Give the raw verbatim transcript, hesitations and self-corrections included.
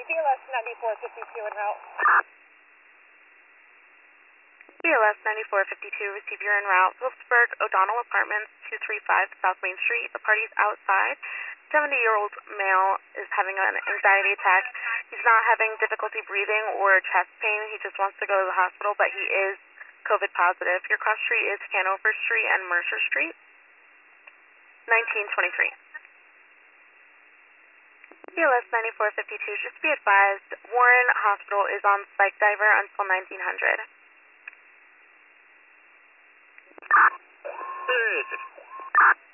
B L S ninety-four fifty-two en route. B L S ninety-four fifty-two, receive your en route. Phillipsburg O'Donnell Apartments, two three five South Main Street. The party's outside. seventy-year-old male is having an anxiety attack. He's not having difficulty breathing or chest pain. He just wants to go to the hospital, but he is COVID positive. Your cross street is Hanover Street and Mercer Street. nineteen twenty-three. B L S ninety-four fifty-two, just be advised, Warren Hospital is on spike diver until nineteen hundred. Good.